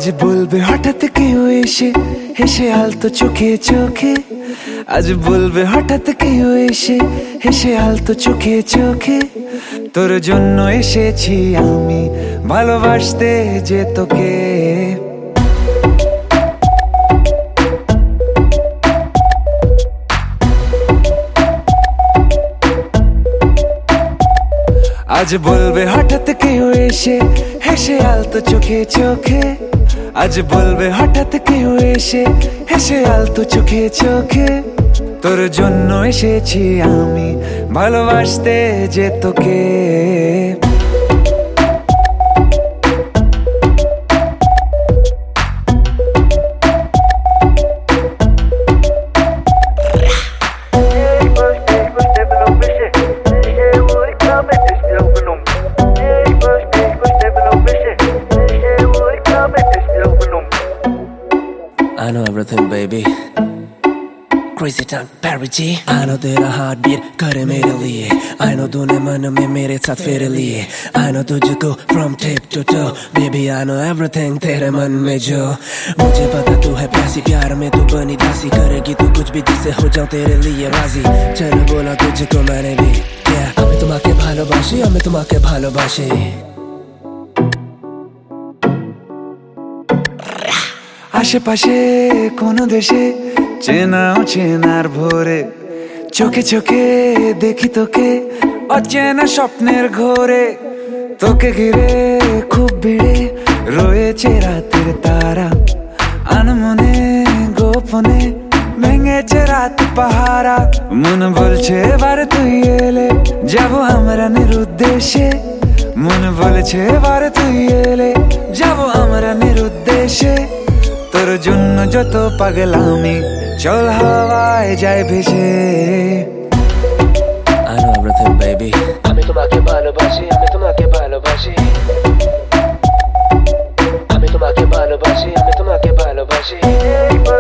বলবে হঠাৎ কেউ এসে হেসে আলতো চোখে চোখে, আজ বলবে হঠাৎ কেউ এসে হেসে আলতো চোখে চোখে, তোর জন্য এসেছি আমি ভালোবাসতে যে তোকে। আজ বলবে হঠাৎ কেউ এসে হেসে আলতো চোখে চোখে, আজ বলবে হঠাৎ কেউ এসে হেসে আলতো চোখে চোখে, তোর জন্য এসেছি আমি ভালোবাসতে যে তোকে। I know everything, baby. Crazy time, Perry G. I know तेरा heart beat करे मेरे लिए. I know तूने मन में मेरे साथ फेरे लिए. I know तुझको from tip to toe. Baby, I know everything तेरे मन में जो. मुझे पता तू है प्यासी, प्यार में तू बनी दासी, करेगी तू कुछ भी जिससे हो जाऊं तेरे लिए राजी. चलो बोला तुझको मैंने भी, yeah. हमें तुम्हाके भालोबाशी, हमें तुम्हाके भालोबाशी. আশেপাশে কোন দেশে চেনাও চেনার ভোরে, চোখে চোখে দেখি তোকে অচেনা স্বপ্নের ঘোরে, তোকে ঘিরে খুব ভিড়ে রয়েছে রাতের তারা, আনমনে গোপনে ভেঙেছে রাত পাহারা, মন বলছে এবার তুই এলে যাবো আমরা নিরুদ্দেশে, মন বলছে এবার তুই এলে যাবো আমরা নিরুদ্দেশে, তোর জন্য যত পাগলামি চল হাওয়ায় যায় ভেসে। I know everything, baby. আমি তোমাকে ভালোবাসি, আমি তোমাকে ভালোবাসি, আমি তোমাকে ভালোবাসি, আমি তোমাকে ভালোবাসি।